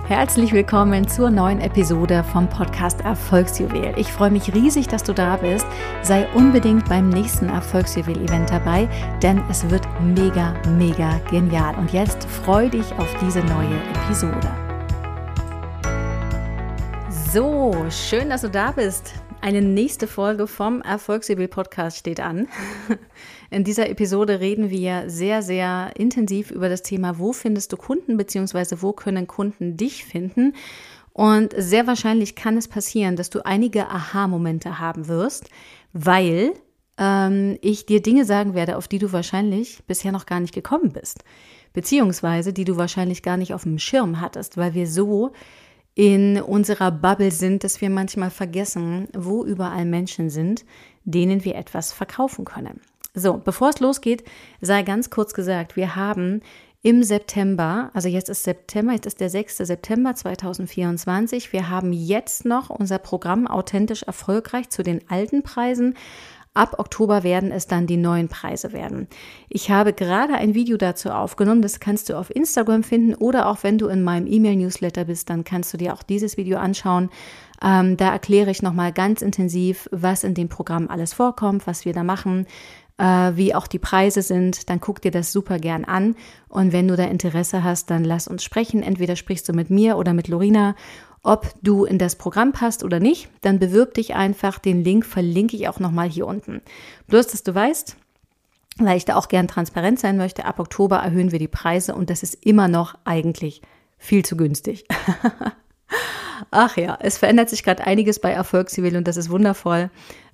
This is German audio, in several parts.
Herzlich willkommen zur neuen Episode vom Podcast Erfolgsjuwel. Ich freue mich riesig, dass du da bist. Sei unbedingt beim nächsten Erfolgsjuwel-Event dabei, denn es wird mega, mega genial. Und jetzt freu dich auf diese neue Episode. So, schön, dass du da bist. Eine nächste Folge vom Erfolgsjuwel-Podcast steht an. In dieser Episode reden wir sehr, sehr intensiv über das Thema, wo findest du Kunden bzw. wo können Kunden dich finden. Und sehr wahrscheinlich kann es passieren, dass du einige Aha-Momente haben wirst, weil ich dir Dinge sagen werde, auf die du wahrscheinlich bisher noch gar nicht gekommen bist, beziehungsweise die du wahrscheinlich gar nicht auf dem Schirm hattest, weil wir so in unserer Bubble sind, dass wir manchmal vergessen, wo überall Menschen sind, denen wir etwas verkaufen können. So, bevor es losgeht, sei ganz kurz gesagt, wir haben im September, also jetzt ist September, jetzt ist der 6. September 2024, wir haben jetzt noch unser Programm Authentisch Erfolgreich zu den alten Preisen. Ab Oktober werden es dann die neuen Preise werden. Ich habe gerade ein Video dazu aufgenommen, das kannst du auf Instagram finden oder auch wenn du in meinem E-Mail-Newsletter bist, dann kannst du dir auch dieses Video anschauen. Da erkläre ich nochmal ganz intensiv, was in dem Programm alles vorkommt, was wir da machen, wie auch die Preise sind, dann guck dir das super gern an und wenn du da Interesse hast, dann lass uns sprechen. Entweder sprichst du mit mir oder mit Lorina, ob du in das Programm passt oder nicht, dann bewirb dich einfach. Den Link verlinke ich auch nochmal hier unten. Bloß, dass du weißt, weil ich da auch gern transparent sein möchte, ab Oktober erhöhen wir die Preise und das ist immer noch eigentlich viel zu günstig. Ach ja, es verändert sich gerade einiges bei Erfolgsjuwel und das ist wundervoll.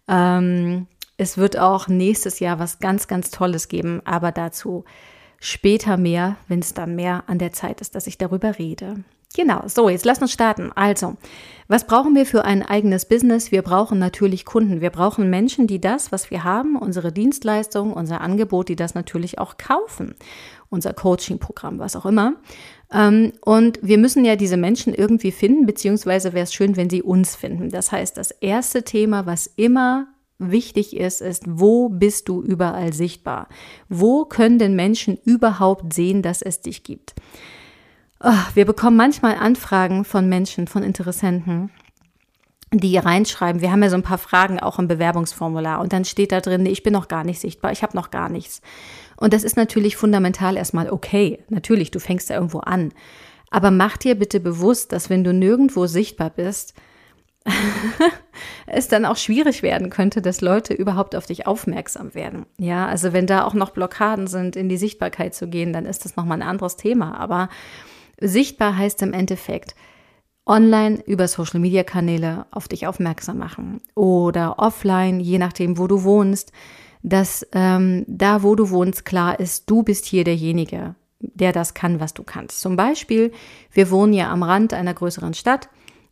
Es wird auch nächstes Jahr was ganz, ganz Tolles geben, aber dazu später mehr, wenn es dann mehr an der Zeit ist, dass ich darüber rede. Genau, so, jetzt lass uns starten. Also, was brauchen wir für ein eigenes Business? Wir brauchen natürlich Kunden. Wir brauchen Menschen, die das, was wir haben, unsere Dienstleistung, unser Angebot, die das natürlich auch kaufen. Unser Coaching-Programm, was auch immer. Und wir müssen ja diese Menschen irgendwie finden, beziehungsweise wäre es schön, wenn sie uns finden. Das heißt, das erste Thema, was immer wichtig ist, wo bist du überall sichtbar? Wo können denn Menschen überhaupt sehen, dass es dich gibt? Wir bekommen manchmal Anfragen von Menschen, von Interessenten, die reinschreiben, wir haben ja so ein paar Fragen auch im Bewerbungsformular und dann steht da drin, nee, ich bin noch gar nicht sichtbar, ich habe noch gar nichts. Und das ist natürlich fundamental erstmal okay, natürlich, du fängst da irgendwo an. Aber mach dir bitte bewusst, dass wenn du nirgendwo sichtbar bist, es dann auch schwierig werden könnte, dass Leute überhaupt auf dich aufmerksam werden. Ja, also wenn da auch noch Blockaden sind, in die Sichtbarkeit zu gehen, dann ist das nochmal ein anderes Thema. Aber sichtbar heißt im Endeffekt, online über Social-Media-Kanäle auf dich aufmerksam machen oder offline, je nachdem, wo du wohnst, dass da, wo du wohnst, klar ist, du bist hier derjenige, der das kann, was du kannst. Zum Beispiel, wir wohnen ja am Rand einer größeren Stadt,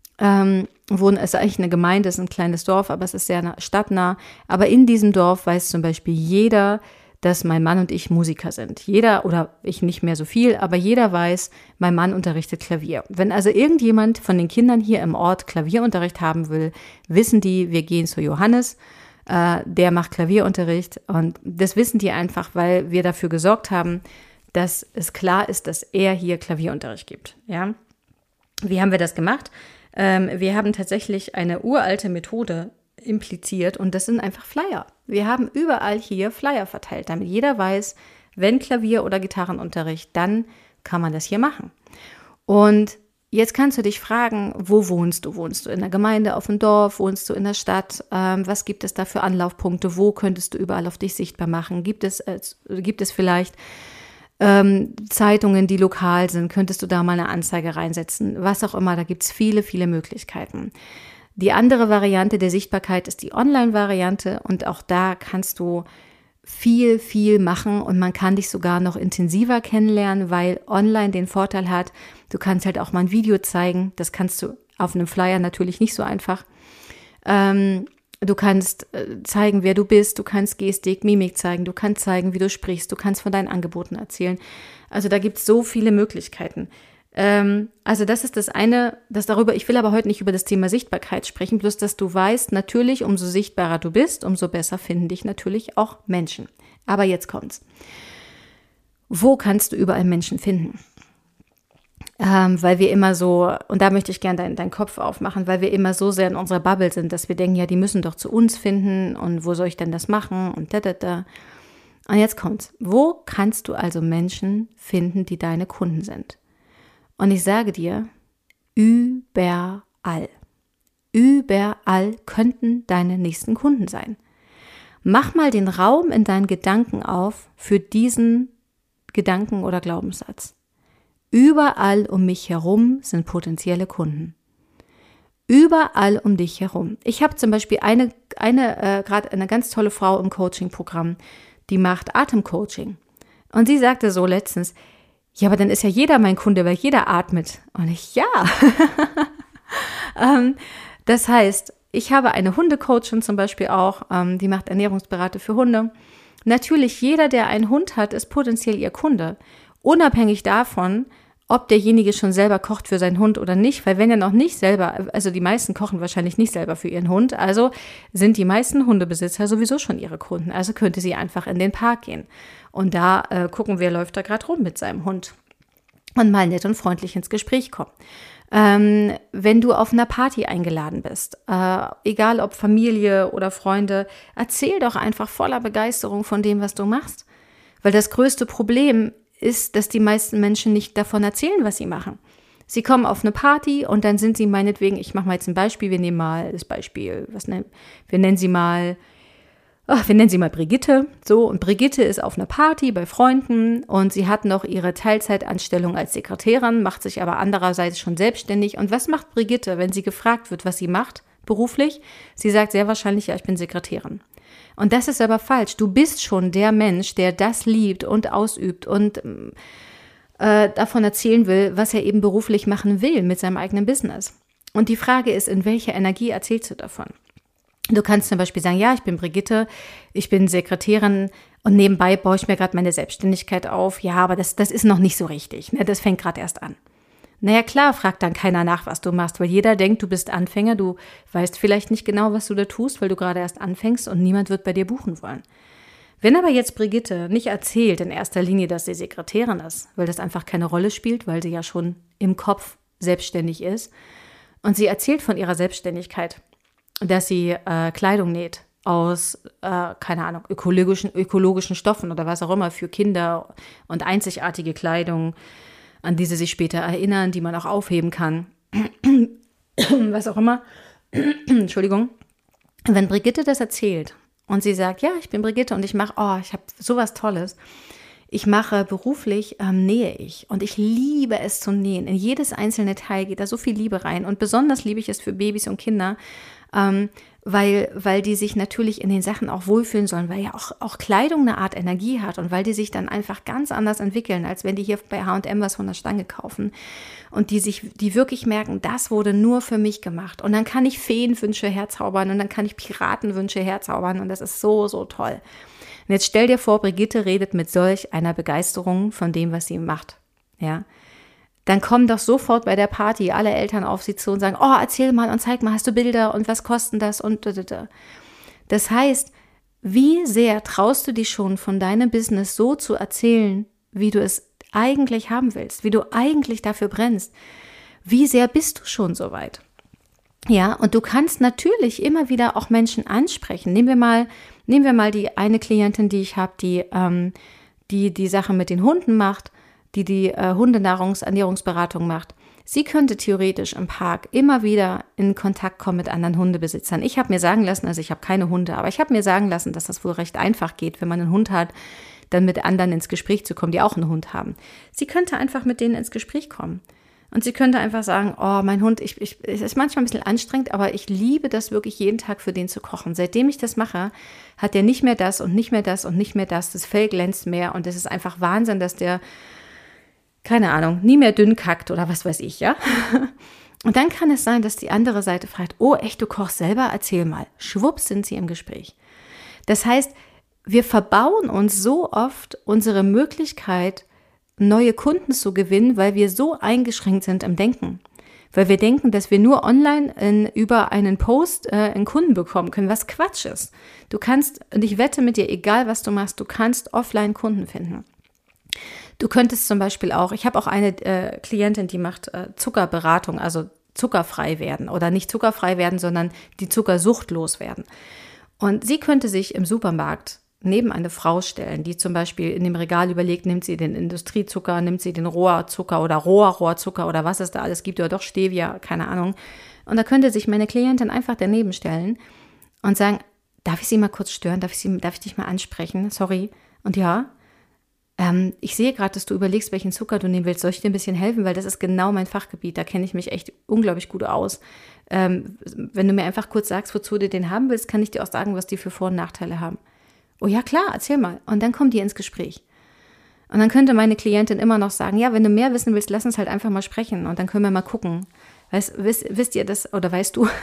ist eigentlich eine Gemeinde, ist ein kleines Dorf, aber es ist sehr stadtnah. Aber in diesem Dorf weiß zum Beispiel jeder, dass mein Mann und ich Musiker sind. Jeder, oder ich nicht mehr so viel, aber jeder weiß, mein Mann unterrichtet Klavier. Wenn also irgendjemand von den Kindern hier im Ort Klavierunterricht haben will, wissen die, wir gehen zu Johannes, der macht Klavierunterricht und das wissen die einfach, weil wir dafür gesorgt haben, dass es klar ist, dass er hier Klavierunterricht gibt. Ja? Wie haben wir das gemacht? Wir haben tatsächlich eine uralte Methode impliziert und das sind einfach Flyer. Wir haben überall hier Flyer verteilt, damit jeder weiß, wenn Klavier- oder Gitarrenunterricht, dann kann man das hier machen. Und jetzt kannst du dich fragen, wo wohnst du? Wohnst du in der Gemeinde, auf dem Dorf? Wohnst du in der Stadt? Was gibt es da für Anlaufpunkte? Wo könntest du überall auf dich sichtbar machen? Gibt es vielleicht Zeitungen, die lokal sind? Könntest du da mal eine Anzeige reinsetzen? Was auch immer, da gibt es viele, viele Möglichkeiten. Die andere Variante der Sichtbarkeit ist die Online-Variante und auch da kannst du viel, viel machen und man kann dich sogar noch intensiver kennenlernen, weil online den Vorteil hat, du kannst halt auch mal ein Video zeigen, das kannst du auf einem Flyer natürlich nicht so einfach. Du kannst zeigen, wer du bist, du kannst Gestik, Mimik zeigen, du kannst zeigen, wie du sprichst, du kannst von deinen Angeboten erzählen. Also da gibt es so viele Möglichkeiten. Also das ist das eine, ich will aber heute nicht über das Thema Sichtbarkeit sprechen, bloß dass du weißt, natürlich, umso sichtbarer du bist, umso besser finden dich natürlich auch Menschen. Aber jetzt kommt's. Wo kannst du überall Menschen finden? weil wir immer so, und da möchte ich gerne deinen Kopf aufmachen, weil wir immer so sehr in unserer Bubble sind, dass wir denken, ja, die müssen doch zu uns finden und wo soll ich denn das machen und da. Und jetzt kommt's. Wo kannst du also Menschen finden, die deine Kunden sind? Und ich sage dir, überall. Überall könnten deine nächsten Kunden sein. Mach mal den Raum in deinen Gedanken auf für diesen Gedanken oder Glaubenssatz. Überall um mich herum sind potenzielle Kunden. Überall um dich herum. Ich habe zum Beispiel gerade eine ganz tolle Frau im Coaching-Programm, die macht Atemcoaching. Und sie sagte so letztens, ja, aber dann ist ja jeder mein Kunde, weil jeder atmet. Und ich, ja. Das heißt, ich habe eine Hundecoachin zum Beispiel auch, die macht Ernährungsberatung für Hunde. Natürlich, jeder, der einen Hund hat, ist potenziell ihr Kunde. Unabhängig davon, ob derjenige schon selber kocht für seinen Hund oder nicht, weil wenn er noch nicht selber, also die meisten kochen wahrscheinlich nicht selber für ihren Hund, also sind die meisten Hundebesitzer sowieso schon ihre Kunden, also könnte sie einfach in den Park gehen und da gucken, wer läuft da gerade rum mit seinem Hund und mal nett und freundlich ins Gespräch kommen. Wenn du auf einer Party eingeladen bist, egal ob Familie oder Freunde, erzähl doch einfach voller Begeisterung von dem, was du machst, weil das größte Problem ist, dass die meisten Menschen nicht davon erzählen, was sie machen. Sie kommen auf eine Party und dann sind sie meinetwegen, ich mache mal jetzt ein Beispiel, wir nehmen mal das Beispiel, wir nennen sie mal Brigitte, so, und Brigitte ist auf einer Party bei Freunden und sie hat noch ihre Teilzeitanstellung als Sekretärin, macht sich aber andererseits schon selbstständig. Und was macht Brigitte, wenn sie gefragt wird, was sie macht beruflich? Sie sagt sehr wahrscheinlich, ja, ich bin Sekretärin. Und das ist aber falsch. Du bist schon der Mensch, der das liebt und ausübt und davon erzählen will, was er eben beruflich machen will mit seinem eigenen Business. Und die Frage ist, in welcher Energie erzählst du davon? Du kannst zum Beispiel sagen, ja, ich bin Brigitte, ich bin Sekretärin und nebenbei baue ich mir gerade meine Selbstständigkeit auf. Ja, aber das ist noch nicht so richtig, ne? Das fängt gerade erst an. Naja, klar, fragt dann keiner nach, was du machst, weil jeder denkt, du bist Anfänger, du weißt vielleicht nicht genau, was du da tust, weil du gerade erst anfängst und niemand wird bei dir buchen wollen. Wenn aber jetzt Brigitte nicht erzählt in erster Linie, dass sie Sekretärin ist, weil das einfach keine Rolle spielt, weil sie ja schon im Kopf selbstständig ist, und sie erzählt von ihrer Selbstständigkeit, dass sie Kleidung näht aus, keine Ahnung, ökologischen Stoffen oder was auch immer für Kinder und einzigartige Kleidung, an die sie sich später erinnern, die man auch aufheben kann, was auch immer. Entschuldigung. Wenn Brigitte das erzählt und sie sagt, ja, ich bin Brigitte und ich habe sowas Tolles. Ich mache beruflich, nähe ich und ich liebe es zu nähen. In jedes einzelne Teil geht da so viel Liebe rein und besonders liebe ich es für Babys und Kinder, weil die sich natürlich in den Sachen auch wohlfühlen sollen, weil ja auch Kleidung eine Art Energie hat und weil die sich dann einfach ganz anders entwickeln, als wenn die hier bei H&M was von der Stange kaufen und die wirklich merken, das wurde nur für mich gemacht und dann kann ich Feenwünsche herzaubern und dann kann ich Piratenwünsche herzaubern und das ist so, so toll. Und jetzt stell dir vor, Brigitte redet mit solch einer Begeisterung von dem, was sie macht, ja. Dann kommen doch sofort bei der Party alle Eltern auf sie zu und sagen, oh, erzähl mal und zeig mal, hast du Bilder und was kosten das und da. Das heißt, wie sehr traust du dich schon von deinem Business so zu erzählen, wie du es eigentlich haben willst, wie du eigentlich dafür brennst? Wie sehr bist du schon so weit? Ja, und du kannst natürlich immer wieder auch Menschen ansprechen. Nehmen wir mal die eine Klientin, die ich habe, die Sache mit den Hunden macht, die Hundenahrungsernährungsberatung macht. Sie könnte theoretisch im Park immer wieder in Kontakt kommen mit anderen Hundebesitzern. Ich habe mir sagen lassen, also ich habe keine Hunde, aber ich habe mir sagen lassen, dass das wohl recht einfach geht, wenn man einen Hund hat, dann mit anderen ins Gespräch zu kommen, die auch einen Hund haben. Sie könnte einfach mit denen ins Gespräch kommen. Und sie könnte einfach sagen, oh, mein Hund, es ist manchmal ein bisschen anstrengend, aber ich liebe das wirklich jeden Tag für den zu kochen. Seitdem ich das mache, hat der nicht mehr das und nicht mehr das und nicht mehr das. Das Fell glänzt mehr und es ist einfach Wahnsinn, dass der, keine Ahnung, nie mehr dünn kackt oder was weiß ich, ja. Und dann kann es sein, dass die andere Seite fragt, oh echt, du kochst selber? Erzähl mal. Schwupps sind sie im Gespräch. Das heißt, wir verbauen uns so oft unsere Möglichkeit, neue Kunden zu gewinnen, weil wir so eingeschränkt sind im Denken. Weil wir denken, dass wir nur online über einen Post einen Kunden bekommen können, was Quatsch ist. Du kannst, und ich wette mit dir, egal was du machst, du kannst offline Kunden finden. Du könntest zum Beispiel auch, ich habe auch eine Klientin, die macht Zuckerberatung, also zuckerfrei werden oder nicht zuckerfrei werden, sondern die zuckersuchtlos werden. Und sie könnte sich im Supermarkt neben eine Frau stellen, die zum Beispiel in dem Regal überlegt, nimmt sie den Industriezucker, nimmt sie den Rohrzucker oder Rohrzucker oder was es da alles gibt oder doch Stevia, keine Ahnung. Und da könnte sich meine Klientin einfach daneben stellen und sagen, darf ich Sie mal kurz stören, darf ich dich mal ansprechen, sorry. Und ja, ich sehe gerade, dass du überlegst, welchen Zucker du nehmen willst. Soll ich dir ein bisschen helfen? Weil das ist genau mein Fachgebiet. Da kenne ich mich echt unglaublich gut aus. Wenn du mir einfach kurz sagst, wozu du den haben willst, kann ich dir auch sagen, was die für Vor- und Nachteile haben. Oh ja, klar, erzähl mal. Und dann kommen die ins Gespräch. Und dann könnte meine Klientin immer noch sagen, ja, wenn du mehr wissen willst, lass uns halt einfach mal sprechen. Und dann können wir mal gucken. Wisst ihr das, oder weißt du,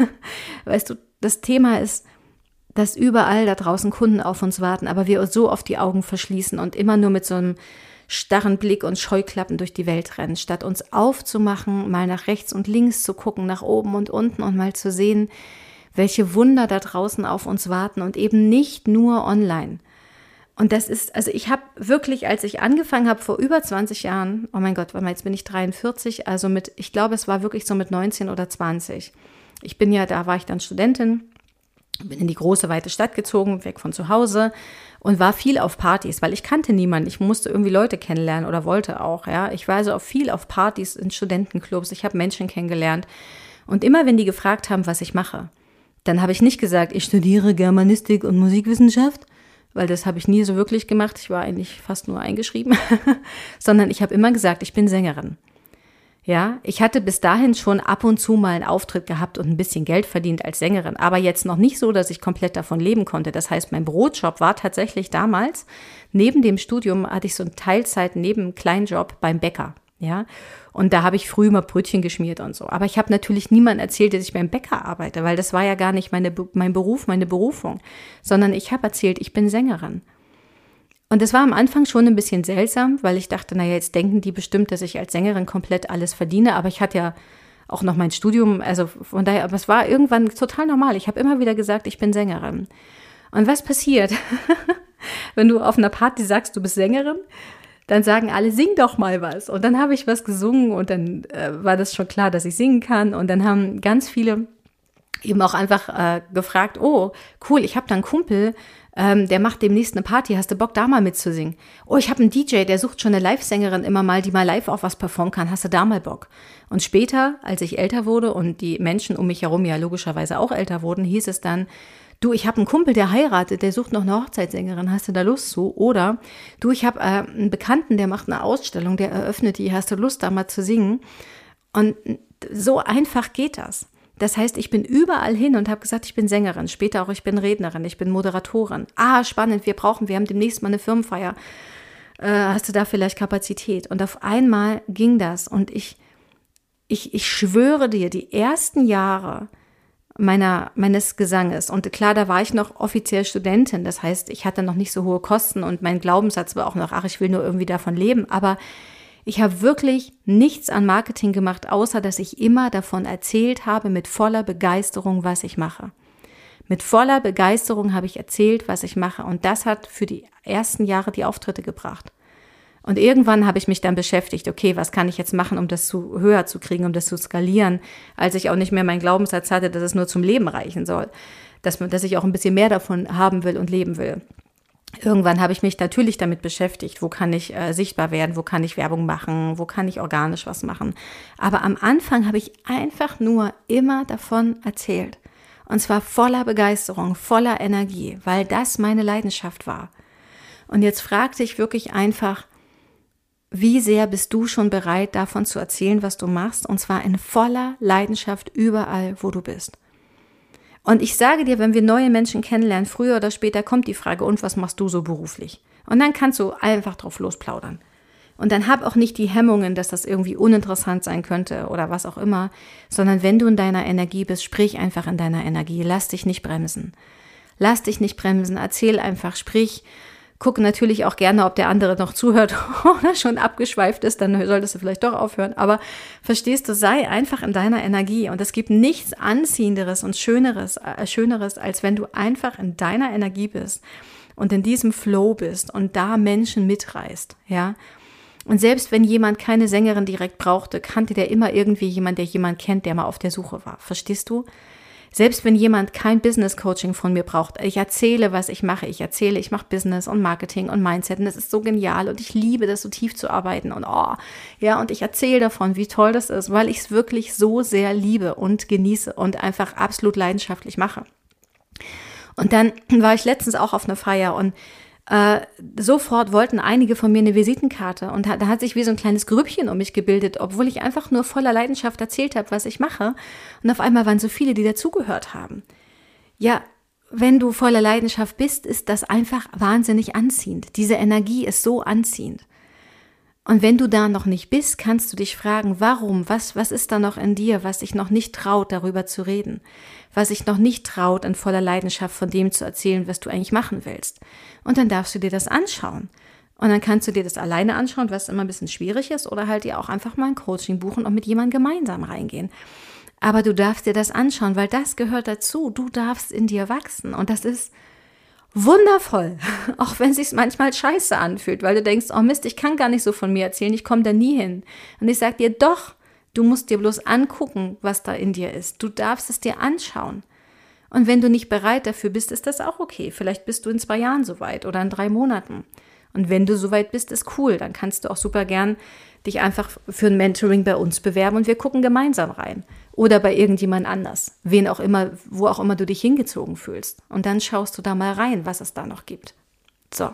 das Thema ist, dass überall da draußen Kunden auf uns warten, aber wir so oft die Augen verschließen und immer nur mit so einem starren Blick und Scheuklappen durch die Welt rennen, statt uns aufzumachen, mal nach rechts und links zu gucken, nach oben und unten und mal zu sehen, welche Wunder da draußen auf uns warten und eben nicht nur online. Und das ist, also ich habe wirklich, als ich angefangen habe vor über 20 Jahren, oh mein Gott, jetzt bin ich 43, also ich glaube, es war wirklich so mit 19 oder 20. Da war ich dann Studentin, bin in die große, weite Stadt gezogen, weg von zu Hause und war viel auf Partys, weil ich kannte niemanden. Ich musste irgendwie Leute kennenlernen oder wollte auch, ja. Ich war also viel auf Partys in Studentenclubs, ich habe Menschen kennengelernt. Und immer, wenn die gefragt haben, was ich mache, dann habe ich nicht gesagt, ich studiere Germanistik und Musikwissenschaft, weil das habe ich nie so wirklich gemacht. Ich war eigentlich fast nur eingeschrieben, sondern ich habe immer gesagt, ich bin Sängerin. Ja, ich hatte bis dahin schon ab und zu mal einen Auftritt gehabt und ein bisschen Geld verdient als Sängerin, aber jetzt noch nicht so, dass ich komplett davon leben konnte. Das heißt, mein Brotjob war tatsächlich damals, neben dem Studium hatte ich so einen Teilzeit neben Kleinjob beim Bäcker. Ja, und da habe ich früh mal Brötchen geschmiert und so. Aber ich habe natürlich niemandem erzählt, dass ich beim Bäcker arbeite, weil das war ja gar nicht mein Beruf, meine Berufung, sondern ich habe erzählt, ich bin Sängerin. Und das war am Anfang schon ein bisschen seltsam, weil ich dachte, naja, jetzt denken die bestimmt, dass ich als Sängerin komplett alles verdiene. Aber ich hatte ja auch noch mein Studium, also von daher, aber es war irgendwann total normal. Ich habe immer wieder gesagt, ich bin Sängerin. Und was passiert, wenn du auf einer Party sagst, du bist Sängerin? Dann sagen alle, sing doch mal was. Und dann habe ich was gesungen und dann war das schon klar, dass ich singen kann. Und dann haben ganz viele eben auch einfach gefragt, oh, cool, ich habe da einen Kumpel, der macht demnächst eine Party, hast du Bock, da mal mitzusingen? Oh, ich habe einen DJ, der sucht schon eine Live-Sängerin immer mal, die mal live auch was performen kann, hast du da mal Bock? Und später, als ich älter wurde und die Menschen um mich herum ja logischerweise auch älter wurden, hieß es dann, du, ich habe einen Kumpel, der heiratet, der sucht noch eine Hochzeitssängerin, hast du da Lust zu? Oder, du, ich habe einen Bekannten, der macht eine Ausstellung, der eröffnet die, hast du Lust, da mal zu singen? Und so einfach geht das. Das heißt, ich bin überall hin und habe gesagt, ich bin Sängerin, später auch, ich bin Rednerin, ich bin Moderatorin. Ah, spannend, wir haben demnächst mal eine Firmenfeier. Hast du da vielleicht Kapazität? Und auf einmal ging das und ich schwöre dir, die ersten Jahre meines Gesanges, und klar, da war ich noch offiziell Studentin, das heißt, ich hatte noch nicht so hohe Kosten und mein Glaubenssatz war auch noch, ach, ich will nur irgendwie davon leben, aber ich habe wirklich nichts an Marketing gemacht, außer dass ich immer davon erzählt habe, mit voller Begeisterung, was ich mache. Mit voller Begeisterung habe ich erzählt, was ich mache. Und das hat für die ersten Jahre die Auftritte gebracht. Und irgendwann habe ich mich dann beschäftigt, okay, was kann ich jetzt machen, um das höher zu kriegen, um das zu skalieren, als ich auch nicht mehr meinen Glaubenssatz hatte, dass es nur zum Leben reichen soll, dass ich auch ein bisschen mehr davon haben will und leben will. Irgendwann habe ich mich natürlich damit beschäftigt, wo kann ich sichtbar werden, wo kann ich Werbung machen, wo kann ich organisch was machen. Aber am Anfang habe ich einfach nur immer davon erzählt. Und zwar voller Begeisterung, voller Energie, weil das meine Leidenschaft war. Und jetzt frag dich wirklich einfach, wie sehr bist du schon bereit, davon zu erzählen, was du machst? Und zwar in voller Leidenschaft überall, wo du bist. Und ich sage dir, wenn wir neue Menschen kennenlernen, früher oder später kommt die Frage, und was machst du so beruflich? Und dann kannst du einfach drauf losplaudern. Und dann hab auch nicht die Hemmungen, dass das irgendwie uninteressant sein könnte oder was auch immer, sondern wenn du in deiner Energie bist, sprich einfach in deiner Energie. Lass dich nicht bremsen. Lass dich nicht bremsen, erzähl einfach, sprich. Guck natürlich auch gerne, ob der andere noch zuhört oder schon abgeschweift ist, dann solltest du vielleicht doch aufhören. Aber verstehst du, sei einfach in deiner Energie. Und es gibt nichts Anziehenderes und Schöneres, als wenn du einfach in deiner Energie bist und in diesem Flow bist und da Menschen mitreißt, ja. Und selbst wenn jemand keine Sängerin direkt brauchte, kannte der immer irgendwie jemand, der jemand kennt, der mal auf der Suche war. Verstehst du? Selbst wenn jemand kein Business-Coaching von mir braucht, ich erzähle, was ich mache. Ich erzähle, ich mache Business und Marketing und Mindset und das ist so genial und ich liebe das, so tief zu arbeiten und und ich erzähle davon, wie toll das ist, weil ich es wirklich so sehr liebe und genieße und einfach absolut leidenschaftlich mache. Und dann war ich letztens auch auf einer Feier und sofort wollten einige von mir eine Visitenkarte und da hat sich wie so ein kleines Grüppchen um mich gebildet, obwohl ich einfach nur voller Leidenschaft erzählt habe, was ich mache. Und auf einmal waren so viele, die dazugehört haben. Ja, wenn du voller Leidenschaft bist, ist das einfach wahnsinnig anziehend. Diese Energie ist so anziehend. Und wenn du da noch nicht bist, kannst du dich fragen, warum? Was ist da noch in dir, was dich noch nicht traut, darüber zu reden? Was dich noch nicht traut, in voller Leidenschaft von dem zu erzählen, was du eigentlich machen willst? Und dann darfst du dir das anschauen. Und dann kannst du dir das alleine anschauen, was immer ein bisschen schwierig ist, oder halt dir auch einfach mal ein Coaching buchen und mit jemandem gemeinsam reingehen. Aber du darfst dir das anschauen, weil das gehört dazu. Du darfst in dir wachsen und das ist wundervoll, auch wenn es sich manchmal scheiße anfühlt, weil du denkst, oh Mist, ich kann gar nicht so von mir erzählen, ich komme da nie hin. Und ich sage dir, doch, du musst dir bloß angucken, was da in dir ist. Du darfst es dir anschauen. Und wenn du nicht bereit dafür bist, ist das auch okay. Vielleicht bist du in 2 Jahren soweit oder in 3 Monaten. Und wenn du soweit bist, ist cool. Dann kannst du auch super gern dich einfach für ein Mentoring bei uns bewerben und wir gucken gemeinsam rein. Oder bei irgendjemand anders. Wen auch immer, wo auch immer du dich hingezogen fühlst. Und dann schaust du da mal rein, was es da noch gibt. So.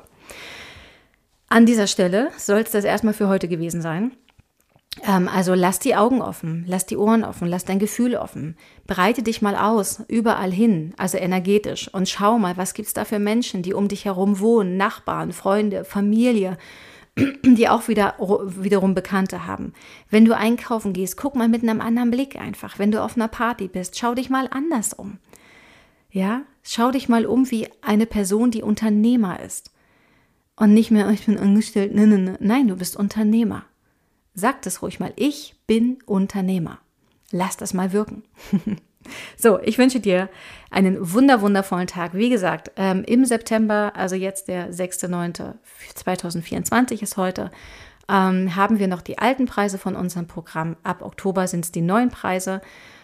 An dieser Stelle soll es das erstmal für heute gewesen sein. Also lass die Augen offen, lass die Ohren offen, lass dein Gefühl offen. Breite dich mal aus, überall hin, also energetisch. Und schau mal, was gibt's da für Menschen, die um dich herum wohnen, Nachbarn, Freunde, Familie, die auch wiederum Bekannte haben. Wenn du einkaufen gehst, guck mal mit einem anderen Blick einfach. Wenn du auf einer Party bist, schau dich mal anders um. Ja, schau dich mal um wie eine Person, die Unternehmer ist. Und nicht mehr, ich bin angestellt, nein, du bist Unternehmer. Sag das ruhig mal, ich bin Unternehmer. Lass das mal wirken. So, ich wünsche dir einen wundervollen Tag. Wie gesagt, im September, also jetzt der 6.9.2024 ist heute, haben wir noch die alten Preise von unserem Programm. Ab Oktober sind es die neuen Preise,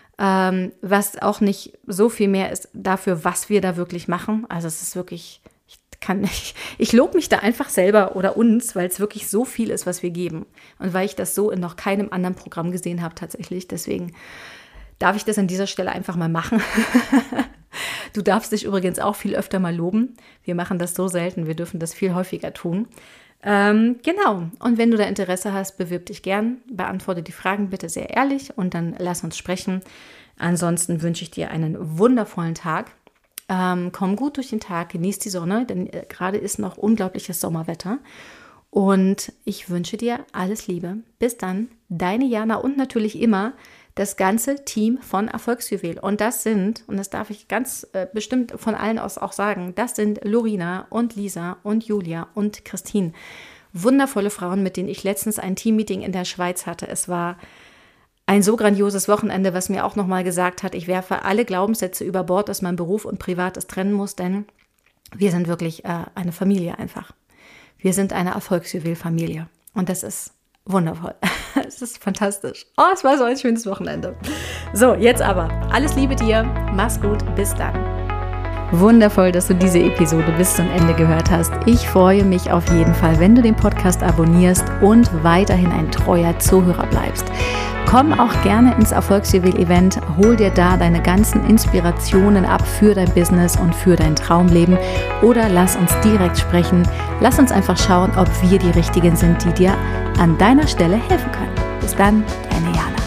was auch nicht so viel mehr ist dafür, was wir da wirklich machen. Also es ist wirklich... Ich lobe mich da einfach selber oder uns, weil es wirklich so viel ist, was wir geben. Und weil ich das so in noch keinem anderen Programm gesehen habe tatsächlich. Deswegen darf ich das an dieser Stelle einfach mal machen. Du darfst dich übrigens auch viel öfter mal loben. Wir machen das so selten, wir dürfen das viel häufiger tun. Genau. Und wenn du da Interesse hast, bewirb dich gern. Beantworte die Fragen bitte sehr ehrlich und dann lass uns sprechen. Ansonsten wünsche ich dir einen wundervollen Tag. Komm gut durch den Tag, genieß die Sonne, denn gerade ist noch unglaubliches Sommerwetter. Und ich wünsche dir alles Liebe. Bis dann, deine Jana und natürlich immer das ganze Team von Erfolgsjuwel. Und das sind, und das darf ich ganz bestimmt von allen aus auch sagen, das sind Lorina und Lisa und Julia und Christine. Wundervolle Frauen, mit denen ich letztens ein Teammeeting in der Schweiz hatte. Es war ein so grandioses Wochenende, was mir auch nochmal gesagt hat, ich werfe alle Glaubenssätze über Bord, dass man Beruf und Privates trennen muss, denn wir sind wirklich eine Familie einfach. Wir sind eine Erfolgsjuwel-Familie und das ist wundervoll. Es ist fantastisch. Oh, es war so ein schönes Wochenende. So, jetzt aber. Alles Liebe dir. Mach's gut. Bis dann. Wundervoll, dass du diese Episode bis zum Ende gehört hast. Ich freue mich auf jeden Fall, wenn du den Podcast abonnierst und weiterhin ein treuer Zuhörer bleibst. Komm auch gerne ins Erfolgsjuwel-Event, hol dir da deine ganzen Inspirationen ab für dein Business und für dein Traumleben oder lass uns direkt sprechen. Lass uns einfach schauen, ob wir die Richtigen sind, die dir an deiner Stelle helfen können. Bis dann, deine Jana.